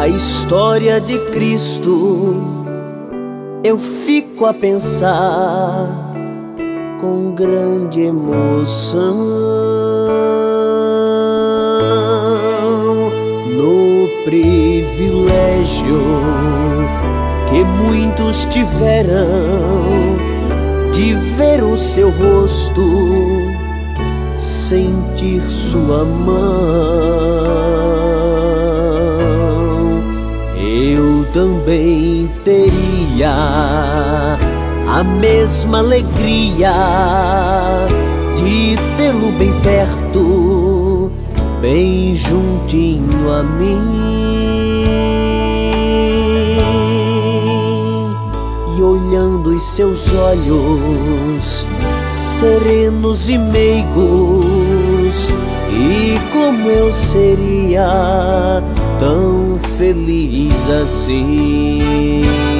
A história de Cristo eu fico a pensar com grande emoção no privilégio que muitos tiveram de ver o seu rosto, sentir sua mão. Eu também teria a mesma alegria de tê-lo bem perto, bem juntinho a mim, e olhando os seus olhos serenos e meigos, e como eu seria tão feliz assim.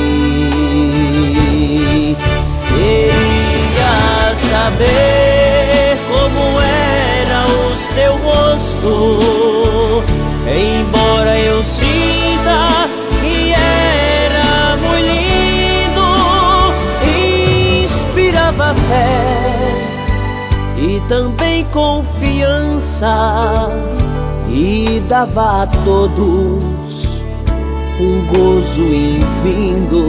Queria saber como era o seu rosto, embora eu sinta que era muito lindo, inspirava fé e também confiança, e dava a todos um gozo infindo.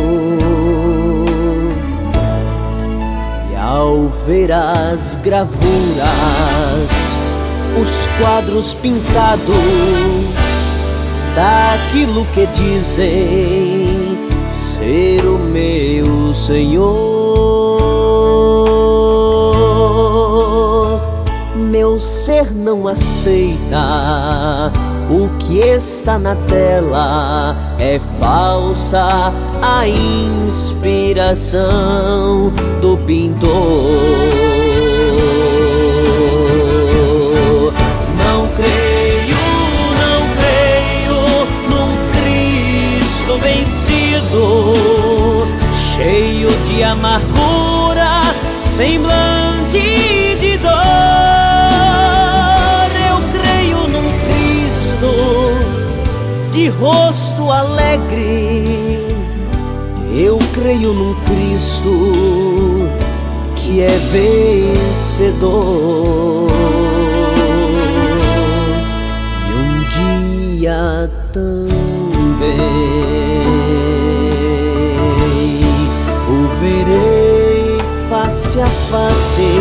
E ao ver as gravuras, os quadros pintados daquilo que dizem ser o meu Senhor, meu ser não aceita. O que está na tela é falsa, a inspiração do pintor. Não creio num Cristo vencido, cheio de amargura, semblante de dor. De rosto alegre, eu creio num Cristo que é vencedor. E um dia também o verei face a face.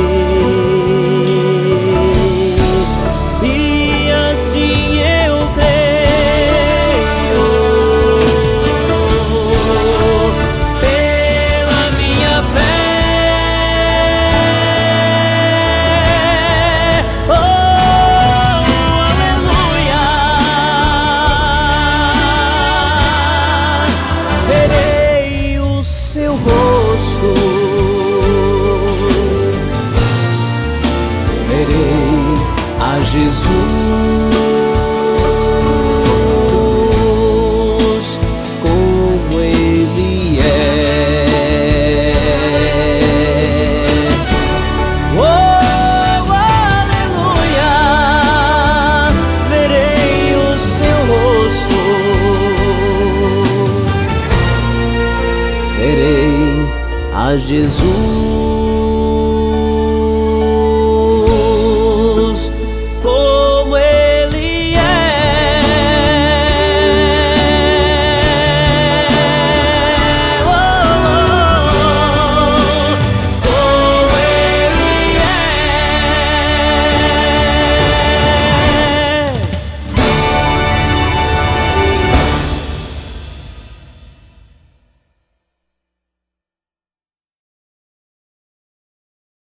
Verei a Jesus como Ele é. Oh, aleluia! Verei o seu rosto, verei a Jesus